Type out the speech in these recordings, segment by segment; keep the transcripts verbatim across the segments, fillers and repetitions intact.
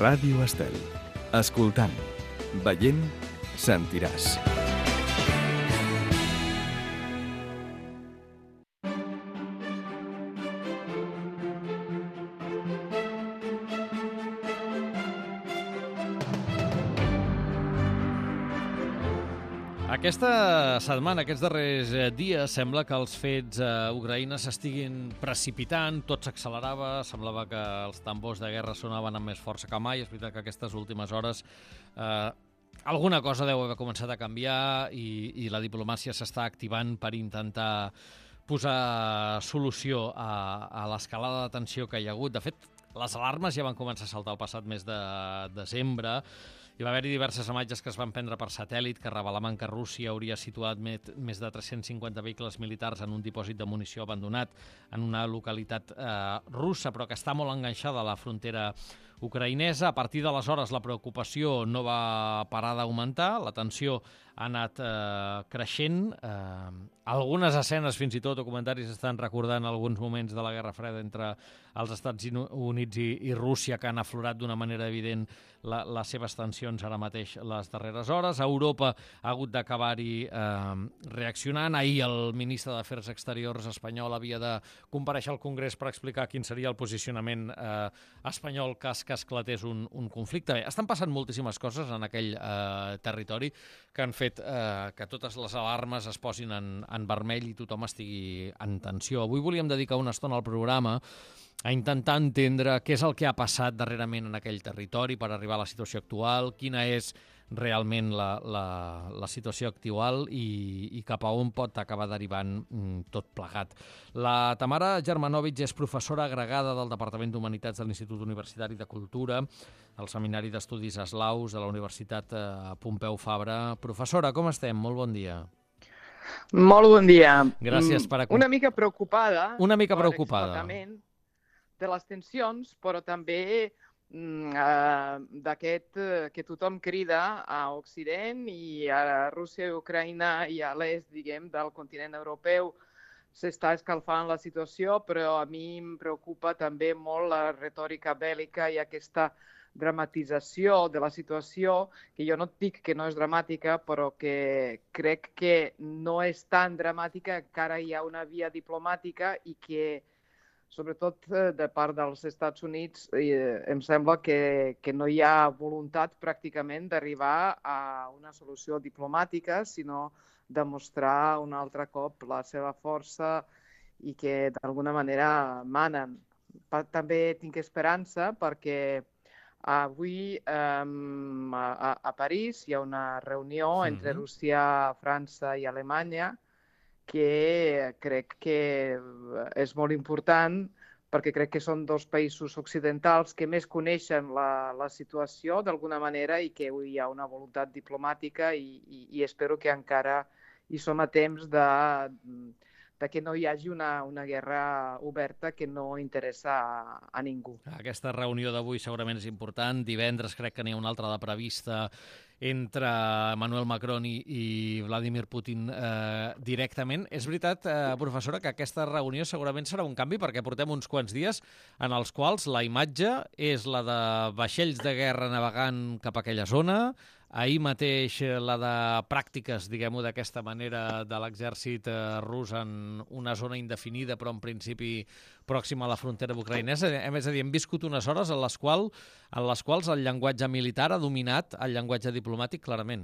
Ràdio Estel. Escoltant, veient, sentiràs. Aquesta setmana, aquests darrers dies, sembla que els fets a Ucraïna s'estiguin precipitant, tot s'accelerava, semblava que els tambors de guerra sonaven amb més força que mai. És veritat que aquestes últimes hores eh, alguna cosa deu haver començat a canviar i, i la diplomàcia s'està activant per intentar posar solució a, a l'escalada de tensió que hi ha hagut. De fet, les alarmes ja van començar a saltar el passat mes de desembre. Hi va haver-hi diverses imatges que es van prendre per satèl·lit que revelaven que Rússia hauria situat més de tres-cents cinquanta vehicles militars en un dipòsit de munició abandonat en una localitat eh, russa, però que està molt enganxada a la frontera ucraïnesa. A partir d'aleshores la preocupació no va parar d'augmentar, la tensió ha anat eh, creixent. Eh, algunes escenes, fins i tot, o comentaris estan recordant alguns moments de la Guerra Freda entre els Estats Units i, i Rússia, que han aflorat d'una manera evident la, les seves tensions ara mateix les darreres hores. Europa ha hagut d'acabar-hi eh, reaccionant. Ahir el ministre d'Afers Exteriors espanyol havia de comparèixer al Congrés per explicar quin seria el posicionament eh, espanyol cas que esclatés un, un conflicte. Bé, estan passant moltíssimes coses en aquell eh, territori que han fet eh, que totes les alarmes es posin en, en vermell i tothom estigui en tensió. Avui volíem dedicar una estona al programa a intentar entendre què és el que ha passat darrerament en aquell territori per arribar a la situació actual, quina és realment la, la, la situació actual i, i cap a on pot acabar derivant mm, tot plegat. La Tamara Germanovic és professora agregada del Departament d'Humanitats de l'Institut Universitari de Cultura, al Seminari d'Estudis Eslaus de la Universitat eh, Pompeu Fabra. Professora, com estem? Molt bon dia. Molt bon dia. Gràcies per... Una mica preocupada. Una mica preocupada. De les tensions, però també uh, d'aquest uh, que tothom crida a Occident i a Rússia i Ucraïna i a l'est, diguem, del continent europeu. S'està escalfant la situació, però a mi em preocupa també molt la retòrica bèl·lica i aquesta dramatització de la situació, que jo no et dic que no és dramàtica, però que crec que no és tan dramàtica, encara hi ha una via diplomàtica i que sobretot de part dels Estats Units, eh, em sembla que, que no hi ha voluntat pràcticament d'arribar a una solució diplomàtica, sinó de mostrar un altre cop la seva força i que d'alguna manera manen. També tinc esperança perquè avui eh, a, a París hi ha una reunió entre Rússia, França i Alemanya que crec que és molt important perquè crec que són dos països occidentals que més coneixen la, la situació d'alguna manera i que hi ha una voluntat diplomàtica i, i, i espero que encara hi som a temps de, de que no hi hagi una, una guerra oberta que no interessa a, a ningú. Aquesta reunió d'avui segurament és important. Divendres crec que n'hi ha una altra de prevista entre Emmanuel Macron i, i Vladimir Putin eh, directament. És veritat, eh, professora, que aquesta reunió segurament serà un canvi perquè portem uns quants dies en els quals la imatge és la de vaixells de guerra navegant cap a aquella zona, ahir mateix la de pràctiques, diguem-ho d'aquesta manera, de l'exèrcit eh, rus en una zona indefinida, però en principi pròxima a la frontera ucraïnesa. És a dir, hem viscut unes hores en les, qual, en les quals el llenguatge militar ha dominat el llenguatge diplomàtic clarament.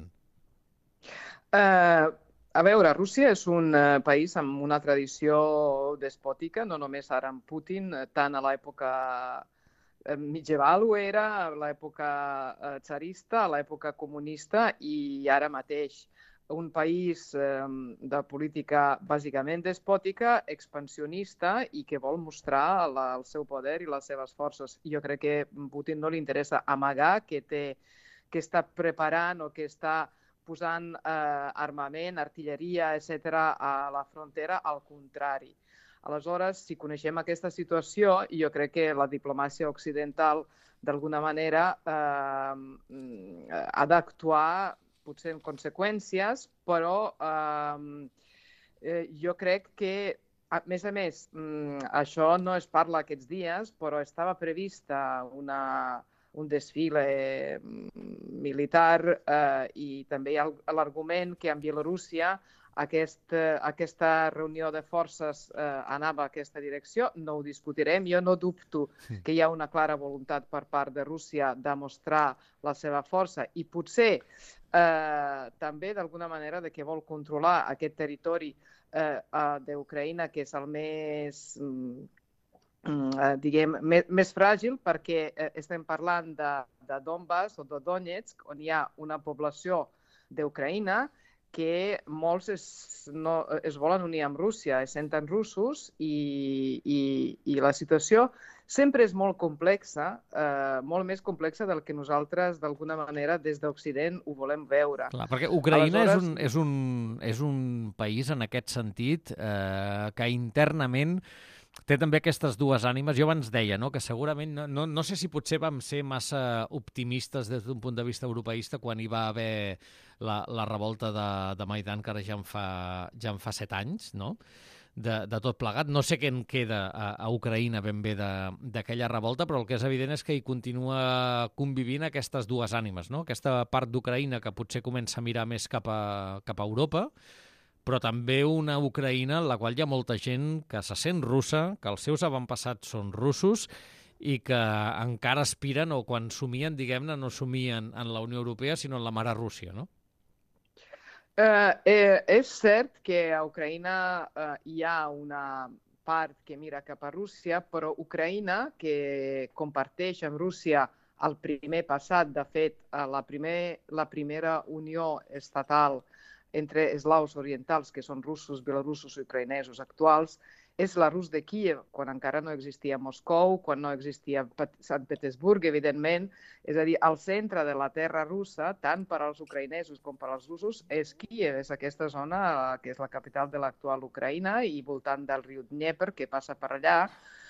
Uh, a veure, Rússia és un uh, país amb una tradició despòtica, no només ara amb Putin, tant a l'època medieval ho era, a l'època tsarista, a l'època comunista i ara mateix. Un país eh, de política bàsicament despòtica, expansionista i que vol mostrar la, el seu poder i les seves forces. Jo crec que a Putin no li interessa amagar que, té, que està preparant o que està posant eh, armament, artilleria, etcètera a la frontera, al contrari. Aleshores, si coneixem aquesta situació, jo crec que la diplomàcia occidental, d'alguna manera, eh, ha d'actuar potser en conseqüències, però eh, jo crec que, a més a més, això no es parla aquests dies, però estava prevista una, un desfile militar eh, i també hi ha l'argument que en Bielorússia aquest, aquesta reunió de forces eh, anava a aquesta direcció. No ho discutirem. Jo no dubto sí. que hi ha una clara voluntat per part de Rússia de mostrar la seva força i potser eh, també d'alguna manera de que vol controlar aquest territori eh, d'Ucraïna que és el més... Eh, diguem, més, més fràgil perquè eh, estem parlant de, de Donbass o de Donetsk, on hi ha una població d'Ucraïna que molts es, no, es volen unir amb Rússia, es senten russos i, i, i la situació sempre és molt complexa, eh, molt més complexa del que nosaltres, d'alguna manera, des d'Occident ho volem veure. Clar, perquè Ucraïna Aleshores... és, un, és, un, és un país, en aquest sentit, eh, que internament té també aquestes dues ànimes. Jo abans deia no? que segurament, no, no, no sé si potser vam ser massa optimistes des d'un punt de vista europeista quan hi va haver la, la revolta de, de Maidan, que ara ja en fa, ja en fa set anys, no? de, de tot plegat. No sé què en queda a, a Ucraïna ben bé d'aquella revolta, però el que és evident és que hi continua convivint aquestes dues ànimes, no? Aquesta part d'Ucraïna que potser comença a mirar més cap a, cap a Europa, però també una Ucraïna en la qual hi ha molta gent que se sent russa, que els seus avantpassats són russos i que encara aspiren, o quan somien, diguem-ne, no somien en la Unió Europea, sinó en la mare Rússia, no? Eh, eh, és cert que a Ucraïna eh, hi ha una part que mira cap a Rússia, però Ucraïna, que comparteix amb Rússia el primer passat, de fet, la, primer, la primera unió estatal entre eslaus orientals, que són russos, belorussos i ucraïnesos actuals, és la Rus de Kíev, quan encara no existia Moscou, quan no existia Sant Petersburg, evidentment. És a dir, al centre de la terra russa, tant per als ucraïnesos com per als russos, és Kíev, és aquesta zona que és la capital de l'actual Ucraïna i voltant del riu Dnieper, que passa per allà.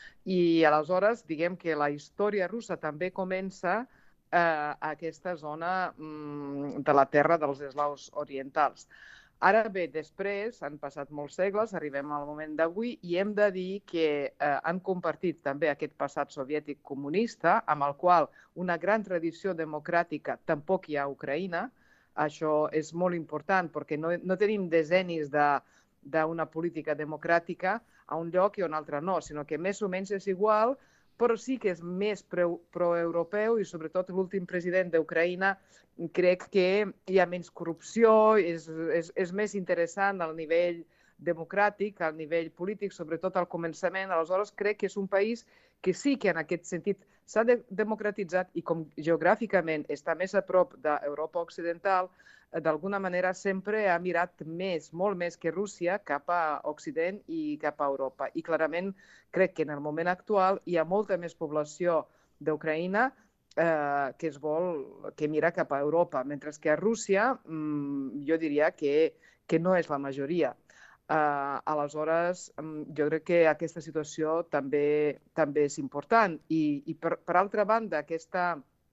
I aleshores, diguem que la història russa també comença a aquesta zona de la terra dels eslaus orientals. Ara bé, després, han passat molts segles, arribem al moment d'avui i hem de dir que eh, han compartit també aquest passat soviètic comunista, amb el qual una gran tradició democràtica tampoc hi ha a Ucraïna. Això és molt important perquè no, no tenim decennis de, d'una política democràtica a un lloc i a un altre no, sinó que més o menys és igual, però sí que és més pro-europeu i sobretot l'últim president d'Ucraïna crec que hi ha menys corrupció, és, és, és més interessant al nivell democràtic, al nivell polític, sobretot al començament. Aleshores crec que és un país que sí que en aquest sentit s'ha de democratitzat i com geogràficament està més a prop d'Europa Occidental, d'alguna manera sempre ha mirat més, molt més que Rússia, cap a Occident i cap a Europa. I clarament crec que en el moment actual hi ha molta més població d'Ucraïna eh, que es vol, que mira cap a Europa, mentre que a Rússia mmm, jo diria que, que no és la majoria. Uh, aleshores, um, jo crec que aquesta situació també, també és important. I, i per, per altra banda, aquesta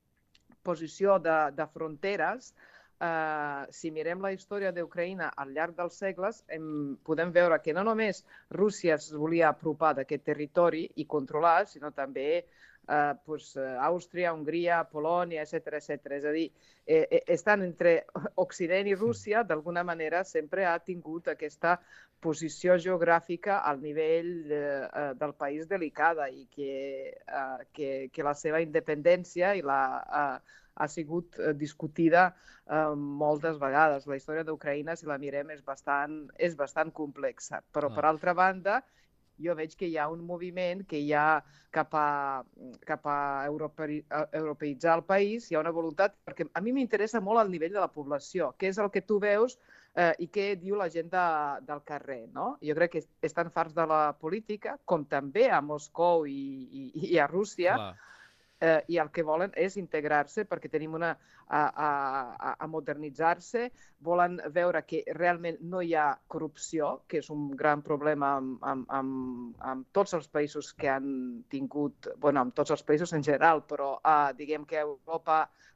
posició de, de fronteres, uh, si mirem la història d'Ucraïna al llarg dels segles, em, podem veure que no només Rússia es volia apropar d'aquest territori i controlar, sinó també Uh, pues, uh, Àustria, Hongria, Polònia, etcètera, etcètera. És a dir, eh, estant entre Occident i Rússia, d'alguna manera sempre ha tingut aquesta posició geogràfica al nivell eh, del país delicada i que, eh, que, que la seva independència i la, eh, ha sigut discutida eh, moltes vegades. La història d'Ucraïna, si la mirem, és bastant, és bastant complexa. Però, per altra banda, jo veig que hi ha un moviment que hi ha cap a, cap a europeïtzar el país, hi ha una voluntat, perquè a mi m'interessa molt el nivell de la població, què és el que tu veus eh, i què diu la gent de, del carrer, no? Jo crec que estan farts de la política, com també a Moscou i, i, i a Rússia, eh, i el que volen és integrar-se perquè tenim una... a, a, a modernitzar-se, volen veure que realment no hi ha corrupció, que és un gran problema amb, amb, amb, amb tots els països que han tingut, bueno, amb tots els països en general, però eh, diguem que a Europa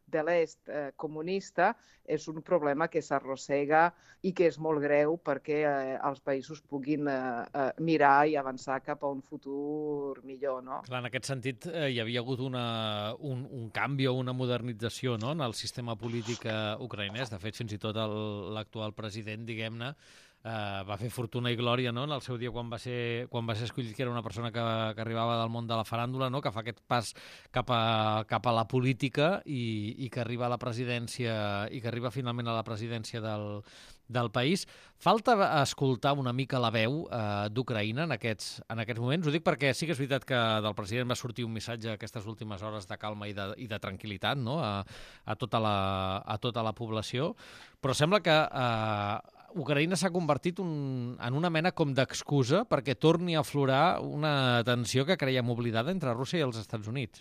de l'est eh, comunista és un problema que s'arrossega i que és molt greu perquè eh, els països puguin eh, eh, mirar i avançar cap a un futur millor, no? Clar, en aquest sentit, eh, hi havia hagut una, un, un canvi o una modernització, no?, en el sistema polític eh, ucraïnès. De fet, fins i tot l'actual president, diguem-ne, Uh, va fer fortuna i glòria, no?, en el seu dia quan va ser, quan va ser escollit, que era una persona que, que arribava del món de la faràndula, no?, que fa aquest pas cap a, cap a la política i, i que arriba a la presidència i que arriba finalment a la presidència del, del país. Falta escoltar una mica la veu uh, d'Ucraïna en aquests, en aquests moments. Ho dic perquè sí que és veritat que del president va sortir un missatge aquestes últimes hores de calma i de, i de tranquil·litat, no?, a, a, tota la, a tota la població, però sembla que uh, Ucraïna s'ha convertit un, en una mena com d'excusa perquè torni a aflorar una tensió que creiem oblidada entre Rússia i els Estats Units.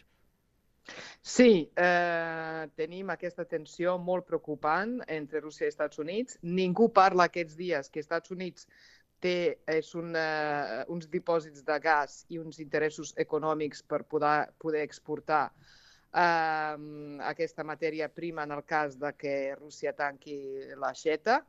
Sí, eh, tenim aquesta tensió molt preocupant entre Rússia i Estats Units. Ningú parla aquests dies que Estats Units té és una, uns dipòsits de gas i uns interessos econòmics per poder, poder exportar eh, aquesta matèria prima en el cas de que Rússia tanqui l'aixeta.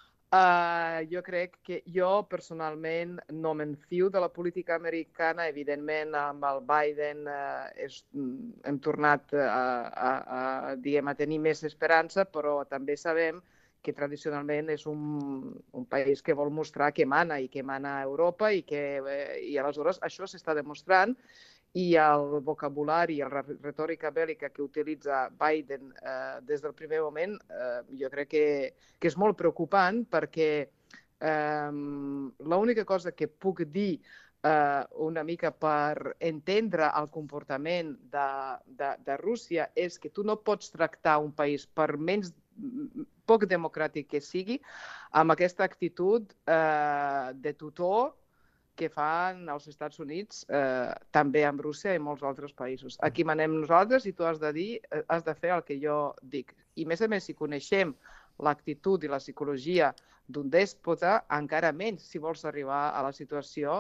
Uh, jo crec que jo personalment no me'n fio de la política americana. Evidentment, amb el Biden uh, és, hem tornat a, a, a, diguem, a tenir més esperança, però també sabem que tradicionalment és un, un país que vol mostrar que mana i que mana a Europa i que eh, i aleshores això s'està demostrant. I el vocabulari i la retòrica bèl·lica que utilitza Biden eh, des del primer moment eh, jo crec que, que és molt preocupant perquè eh, l'única cosa que puc dir eh, una mica per entendre el comportament de, de, de Rússia és que tu no pots tractar un país per menys poc democràtic que sigui amb aquesta actitud eh, de tutor que fan els Estats Units, eh, també amb Rússia i molts altres països. Aquí manem nosaltres i tu has de dir, has de fer el que jo dic. I més a més, si coneixem l'actitud i la psicologia d'un dèspota, encara menys si vols arribar a la situació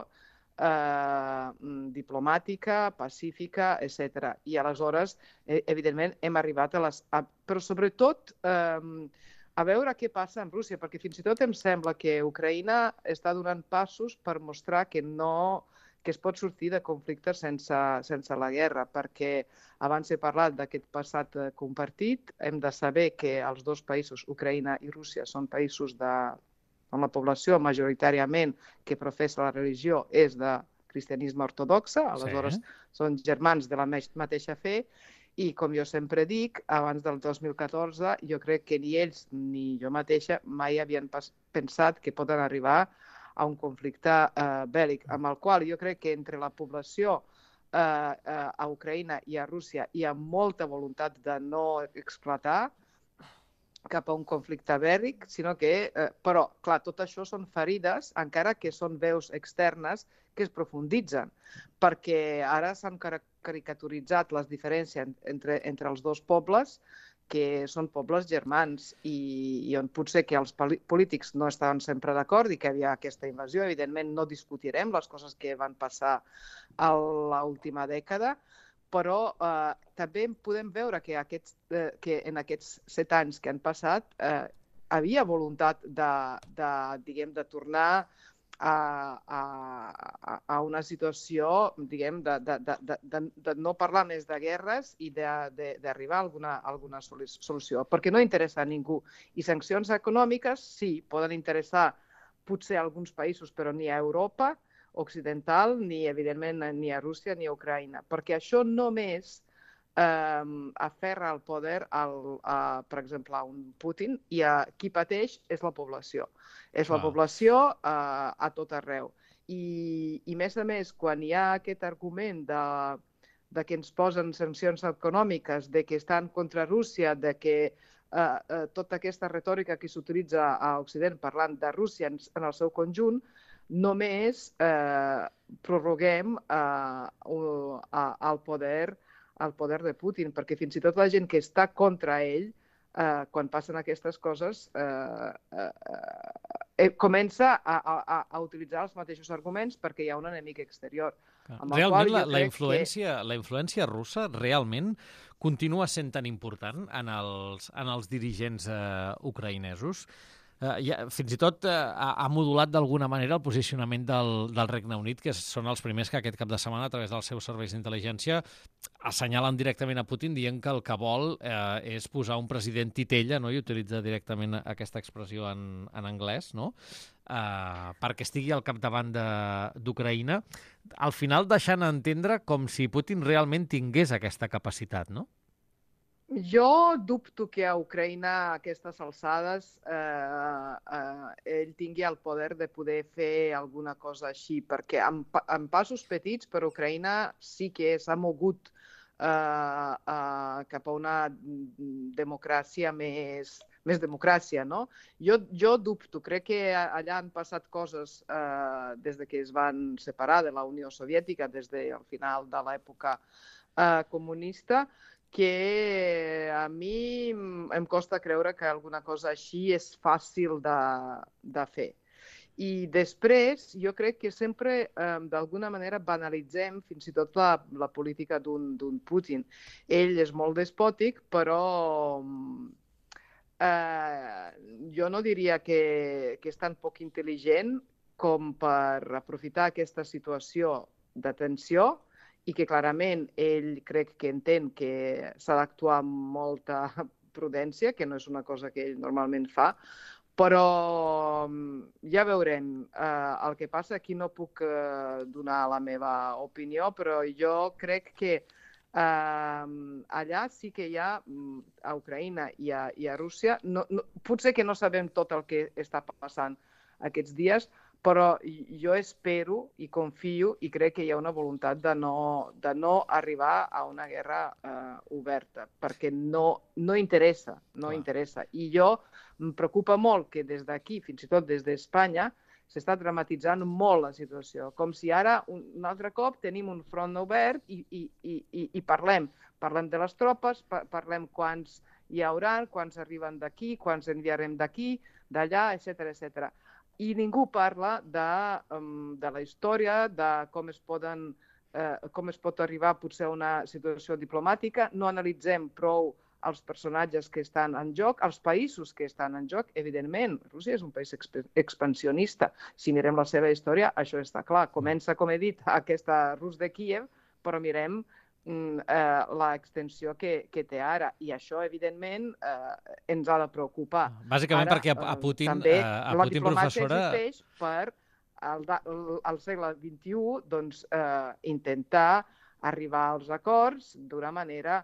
eh, diplomàtica, pacífica, etcètera. I aleshores, eh, evidentment, hem arribat a les... A, però sobretot... Eh, a veure què passa en Rússia, perquè fins i tot em sembla que Ucraïna està donant passos per mostrar que no que es pot sortir de conflictes sense, sense la guerra, perquè abans he parlat d'aquest passat compartit, hem de saber que els dos països, Ucraïna i Rússia, són països de, on la població majoritàriament que professa la religió és de cristianisme ortodoxe, aleshores sí. Són germans de la mateixa fe. I, com jo sempre dic, abans del dos mil catorze, jo crec que ni ells ni jo mateixa mai havien pensat que poden arribar a un conflicte eh, bèl·lic, amb el qual jo crec que entre la població eh, eh, a Ucraïna i a Rússia hi ha molta voluntat de no esclatar cap a un conflicte bèl·lic, sinó que, eh, però, clar, tot això són ferides, encara que són veus externes que es profunditzen, perquè ara s'han caricaturitzat les diferències entre, entre els dos pobles, que són pobles germans, i, i on potser que els polítics no estaven sempre d'acord i que hi havia aquesta invasió. Evidentment, no discutirem les coses que van passar a l'última dècada, però eh, també podem veure que, aquests, eh, que en aquests set anys que han passat eh, havia voluntat de, de, diguem, de tornar a, a, a una situació, diguem, de, de, de, de, de no parlar més de guerres i d'arribar a alguna, alguna solució, perquè no interessa a ningú. I sancions econòmiques, sí, poden interessar potser a alguns països, però ni a Europa occidental, ni evidentment ni a Rússia ni a Ucraïna, perquè això només eh, aferra el poder, al, a, per exemple, a un Putin, i a qui pateix és la població. És la població eh, a tot arreu. I, i més a més, quan hi ha aquest argument de, de que ens posen sancions econòmiques, de que estan contra Rússia, de que eh, eh, tota aquesta retòrica que s'utilitza a Occident parlant de Rússia en, en el seu conjunt, només eh, prorroguem eh, el poder, el poder de Putin, perquè fins i tot la gent que està contra ell, eh, quan passen aquestes coses, eh, eh, eh, comença a, a, a utilitzar els mateixos arguments perquè hi ha un enemic exterior. Realment, la, la, influència, que... la influència russa realment continua sent tan important en els, en els dirigents eh, ucraïnesos? Uh, ja, fins i tot uh, ha, ha modulat d'alguna manera el posicionament del, del Regne Unit, que són els primers que aquest cap de setmana, a través dels seus serveis d'intel·ligència, assenyalen directament a Putin dient que el que vol uh, és posar un president titella, no? I utilitza directament aquesta expressió en, en anglès, no? Uh, perquè estigui al capdavant d'Ucraïna, al final deixant entendre com si Putin realment tingués aquesta capacitat, no? Jo dubto que a Ucraïna, a aquestes alçades, eh, eh, ell tingui el poder de poder fer alguna cosa així, perquè amb, amb passos petits per Ucraïna sí que s'ha mogut eh, eh, cap a una democràcia més, més democràcia, no? Jo, jo dubto, crec que allà han passat coses eh, des de que es van separar de la Unió Soviètica, des del final de l'època eh, comunista, que a mi em costa creure que alguna cosa així és fàcil de, de fer. I després, jo crec que sempre, eh, d'alguna manera, banalitzem fins i tot la, la política d'un Putin. Ell és molt despòtic, però eh, jo no diria que, que és tan poc intel·ligent com per aprofitar aquesta situació de tensió i que clarament ell crec que entén que s'ha d'actuar amb molta prudència, que no és una cosa que ell normalment fa, però ja veurem. Eh, el que passa, aquí no puc eh, donar la meva opinió, però jo crec que eh, allà sí que hi ha, a Ucraïna i a, i a Rússia, no, no, potser que no sabem tot el que està passant aquests dies, però jo espero i confio i crec que hi ha una voluntat de no, de no arribar a una guerra eh, oberta, perquè no, no interessa, no Clar. interessa. I jo em preocupa molt que des d'aquí, fins i tot des d'Espanya, s'està dramatitzant molt la situació, com si ara un, un altre cop tenim un front obert i, i, i, i parlem. Parlem de les tropes, pa, parlem quants hi haurà, quants arriben d'aquí, quants enviarem d'aquí, d'allà, etcètera, etcètera. I ningú parla de, um, de la història, de com es, poden, eh, com es pot arribar potser a una situació diplomàtica. No analitzem prou els personatges que estan en joc, els països que estan en joc. Evidentment, Rússia és un país exp expansionista. Si mirem la seva història, això està clar. Comença, com he dit, aquesta Rus de Kíev, però mirem l'extensió que, que té ara. I això, evidentment, eh, ens ha de preocupar. Bàsicament ara, perquè a Putin, també, a Putin la professora... existeix per al, al segle vint-i-u doncs, eh, intentar arribar als acords d'una manera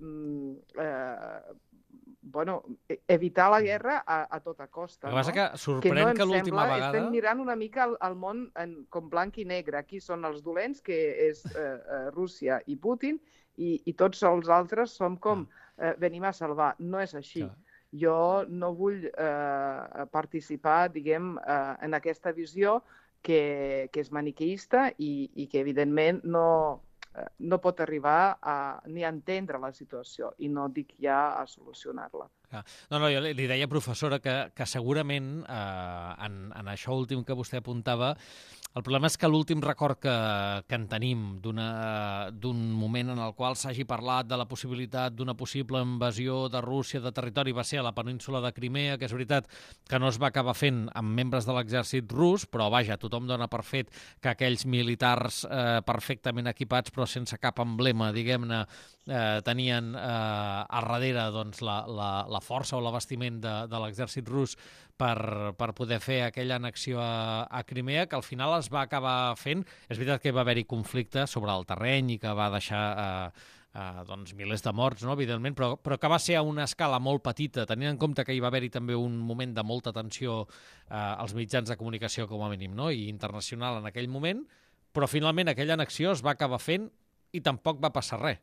eh, bueno, evitar la guerra a, a tota costa. El que passa no? que sorprèn que, no que l'última vegada... Estem mirant una mica el, el món en, com blanc i negre. Aquí són els dolents, que és eh, Rússia i Putin, i, i tots els altres som com eh, venim a salvar. No és així. Clar. Jo no vull eh, participar, diguem, eh, en aquesta visió que, que és maniqueista i, i que, evidentment, no... no pot arribar a, ni a entendre la situació i no dic ja a solucionar-la. No, no, jo li deia, professora, que, que segurament eh, en, en això últim que vostè apuntava, el problema és que l'últim record que, que en tenim d'un moment en el qual s'hagi parlat de la possibilitat d'una possible invasió de Rússia de territori va ser a la península de Crimea, que és veritat que no es va acabar fent amb membres de l'exèrcit rus, però vaja, tothom dona per fet que aquells militars eh, perfectament equipats però sense cap emblema, diguem-ne, eh, tenien eh, a darrere doncs, la, la, la força o l'abastiment de, de l'exèrcit rus per, per poder fer aquella annexió a, a Crimea, que al final es va acabar fent. És veritat que va haver-hi conflicte sobre el terreny i que va deixar eh, eh, doncs, milers de morts, no? Evidentment, però, però que va ser a una escala molt petita, tenint en compte que hi va haver-hi també un moment de molta tensió eh, als mitjans de comunicació, com a mínim, no? I internacional en aquell moment, però finalment aquella annexió es va acabar fent i tampoc va passar res.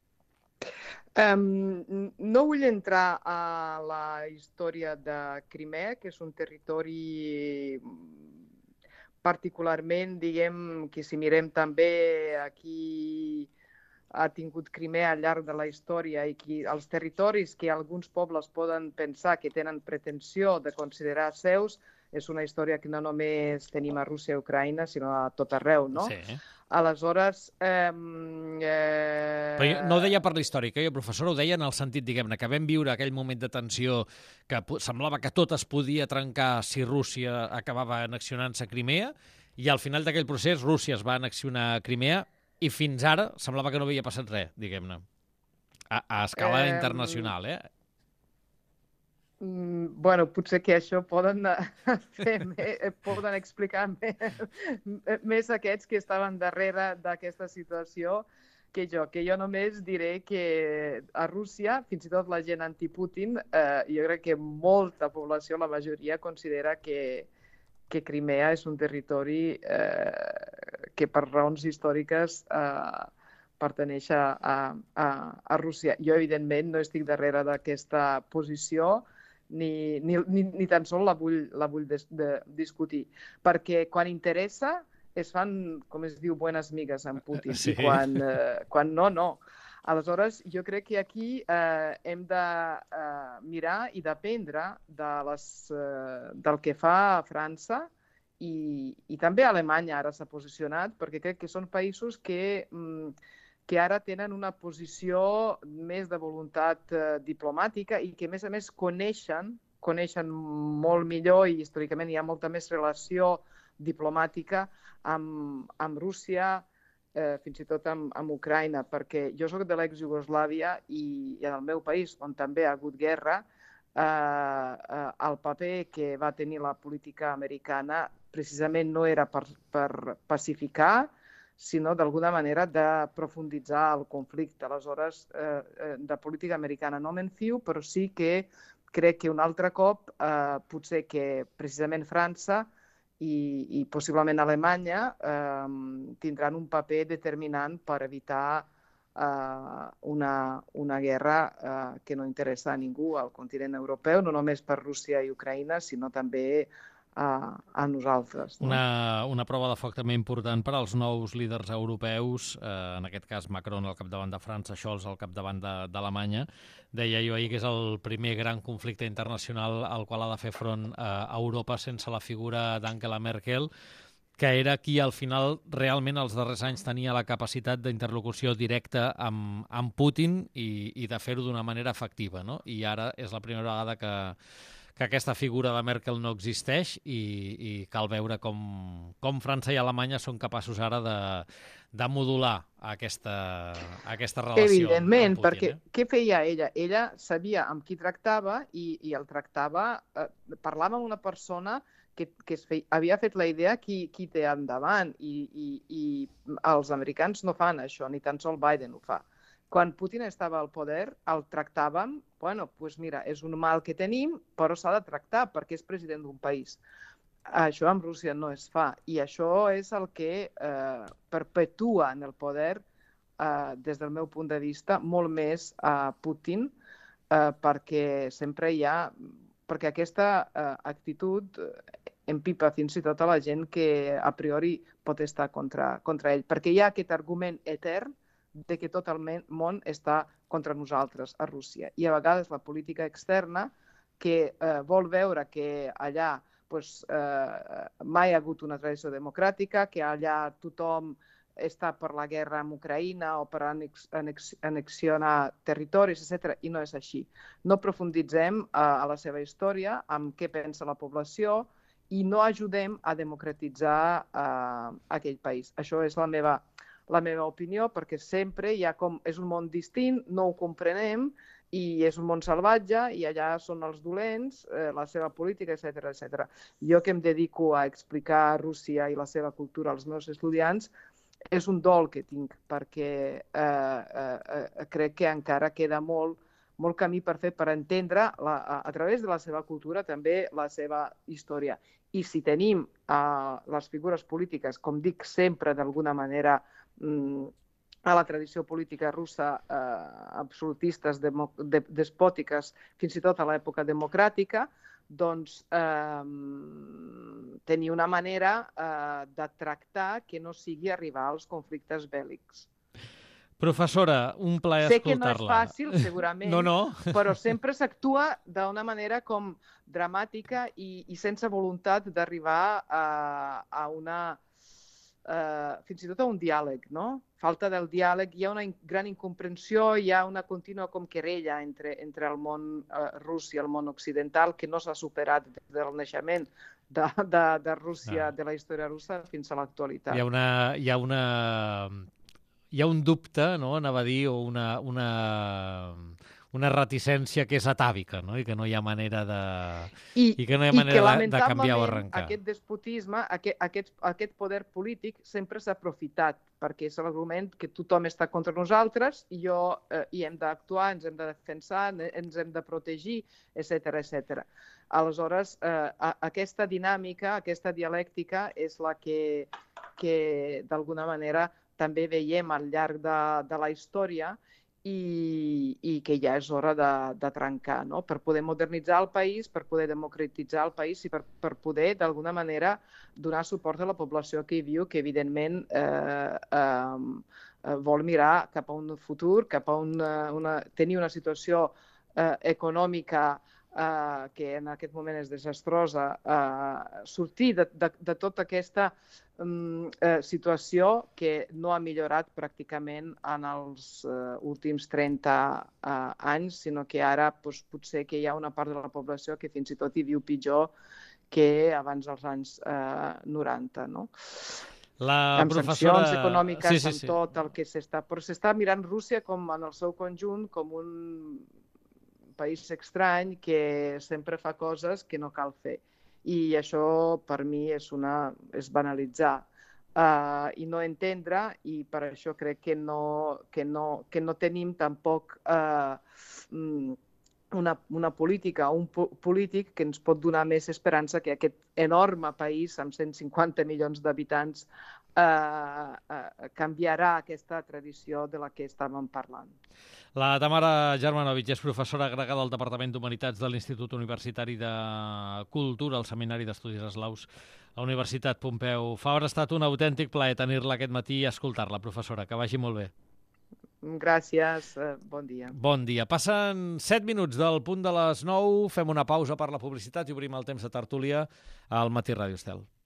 Um, no vull entrar a la història de Crimea, que és un territori particularment, diguem, que si mirem també aquí ha tingut Crimea al llarg de la història i que els territoris que alguns pobles poden pensar que tenen pretensió de considerar seus, és una història que no només tenim a Rússia i Ucraïna, sinó a tot arreu, no? Sí. Aleshores... Eh, eh... Però no ho deia per la històrica, jo, professor, ho deia en el sentit, diguem-ne, que vam viure aquell moment de tensió que semblava que tot es podia trencar si Rússia acabava annexionant-se a Crimea, i al final d'aquell procés Rússia es va annexionar a Crimea i fins ara semblava que no havia passat res, diguem-ne, a, a escala eh... internacional, eh? Bueno, potser que això poden, fer més, poden explicar més, més aquests que estaven darrere d'aquesta situació que jo, que jo només diré que a Rússia, fins i tot la gent anti-Putin, eh, jo crec que molta població, la majoria, considera que, que Crimea és un territori eh, que per raons històriques eh, perteneix a, a, a Rússia. Jo, evidentment, no estic darrere d'aquesta posició, Ni, ni, ni, ni tan sols la vull, la vull de, de discutir. Perquè quan interessa es fan, com es diu, buenas migas amb Putin. Sí. I quan, eh, quan no, no. Aleshores, jo crec que aquí eh, hem de eh, mirar i d'aprendre de les, eh, del que fa França i, i també Alemanya ara s'ha posicionat, perquè crec que són països que... Mm, que ara tenen una posició més de voluntat eh, diplomàtica i que, a més a més, coneixen, coneixen molt millor i històricament hi ha molta més relació diplomàtica amb, amb Rússia, eh, fins i tot amb, amb Ucraïna, perquè jo soc de l'ex-Jugoslàvia i, i en el meu país, on també ha hagut guerra, eh, eh, el paper que va tenir la política americana precisament no era per, per pacificar, sinó d'alguna manera de profunditzar el conflicte. Aleshores, eh, de política americana no me'n fio, però sí que crec que un altre cop eh, potser que precisament França i, i possiblement Alemanya eh, tindran un paper determinant per evitar eh, una, una guerra eh, que no interessa a ningú al continent europeu, no només per Rússia i Ucraïna, sinó també A, a nosaltres. No? Una, una prova de foc també important per als nous líders europeus, eh, en aquest cas Macron al capdavant de França, Scholz al capdavant d'Alemanya. Deia jo ahir que és el primer gran conflicte internacional al qual ha de fer front eh, a Europa sense la figura d'Angela Merkel, que era qui al final realment els darrers anys tenia la capacitat d'interlocució directa amb, amb Putin i, i de fer-ho d'una manera efectiva, no? I ara és la primera vegada que que aquesta figura de Merkel no existeix i, i cal veure com, com França i Alemanya són capaços ara de, de modular aquesta, aquesta relació. Evidentment, amb Putin, perquè eh? Què feia ella? Ella sabia amb qui tractava i, i el tractava, eh, parlava amb una persona que, que es feia, havia fet la idea qui, qui té endavant i, i, i els americans no fan això, ni tan sols Biden ho fa. Quan Putin estava al poder, el tractàvem, bueno, doncs mira, és un mal que tenim, però s'ha de tractar perquè és president d'un país. Això amb Rússia no es fa i això és el que eh, perpetua en el poder, eh, des del meu punt de vista, molt més a Putin, eh, perquè sempre hi ha... perquè aquesta eh, actitud empipa fins i tot a la gent que a priori pot estar contra, contra ell, perquè hi ha aquest argument etern de que tot el món està contra nosaltres, a Rússia. I a vegades la política externa, que eh, vol veure que allà pues, eh, mai ha hagut una tradició democràtica, que allà tothom està per la guerra amb Ucraïna o per anex, anex, anexionar territoris, etcètera, i no és així. No profunditzem eh, a la seva història, amb què pensa la població, i no ajudem a democratitzar eh, aquell país. Això és la meva la meva opinió, perquè sempre hi ha com... És un món distint, no ho comprenem, i és un món salvatge, i allà són els dolents, eh, la seva política, etcètera, etcètera. Jo que em dedico a explicar Rússia i la seva cultura als meus estudiants, és un dol que tinc, perquè eh, eh, crec que encara queda molt, molt camí per fer per entendre, la, a, a través de la seva cultura, també la seva història. I si tenim eh, les figures polítiques, com dic sempre, d'alguna manera, a la tradició política russa eh, absolutistes, de, de, despòtiques, fins i tot a l'època democràtica, doncs eh, tenir una manera eh, de tractar que no sigui arribar als conflictes bèl·lics. Professora, un plaer escoltar-la. Sé que no és fàcil, segurament, no, no. però sempre s'actua d'una manera com dramàtica i, i sense voluntat d'arribar a, a una... eh, fins i tot a un diàleg, no? Falta del diàleg, hi ha una gran incomprensió, hi ha una contínua com querella entre, entre el món eh, rus i el món occidental que no s'ha superat des del naixement de, de, de Rússia, Ah. de la història russa, fins a l'actualitat. Hi ha una... Hi ha una... Hi ha un dubte, no?, anava a dir, o una, una, una reticència que és atàvica, no?, i que no hi ha manera de... I, I que no hi ha i manera que, de, de canviar o lamentablement, arrencar. aquest despotisme, aquest, aquest, aquest poder polític sempre s'ha aprofitat, perquè és l'argument que tothom està contra nosaltres i, jo, eh, i hem d'actuar, ens hem de defensar, ens hem de protegir, etcètera, etcètera. Aleshores, eh, aquesta dinàmica, aquesta dialèctica és la que, que d'alguna manera, també veiem al llarg de, de la història i, i que ja és hora de, de trencar, no? Per poder modernitzar el país, per poder democratitzar el país i per, per poder, d'alguna manera, donar suport a la població que hi viu, que evidentment eh, eh, vol mirar cap a un futur, cap a una, una, tenir una situació eh, econòmica Uh, que en aquest moment és desastrosa, uh, sortir de, de, de tota aquesta um, uh, situació que no ha millorat pràcticament en els uh, últims trenta uh, anys, sinó que ara pues, potser que hi ha una part de la població que fins i tot hi viu pitjor que abans dels anys uh, noranta, no? La amb professora... sancions econòmiques, sí, sí, sí. amb tot el que s'està... Però s'està mirant Rússia com en el seu conjunt com un país estrany que sempre fa coses que no cal fer. I això, per mi, és, una, és banalitzar uh, i no entendre, i per això crec que no, que no, que no tenim tampoc uh, una, una política, un po polític que ens pot donar més esperança que aquest enorme país amb cent cinquanta milions d'habitants uh, uh, canviarà aquesta tradició de la que estàvem parlant. La Tamara Germanovic és professora agregada al Departament d'Humanitats de l'Institut Universitari de Cultura, al Seminari d'Estudis Eslaus, a la Universitat Pompeu Fabra. Ha estat un autèntic plaer tenir-la aquest matí i escoltar-la, professora. Que vagi molt bé. Gràcies, bon dia. Bon dia. Passen set minuts del punt de les nou, fem una pausa per la publicitat i obrim el temps de tertúlia al Matí Ràdio Estel.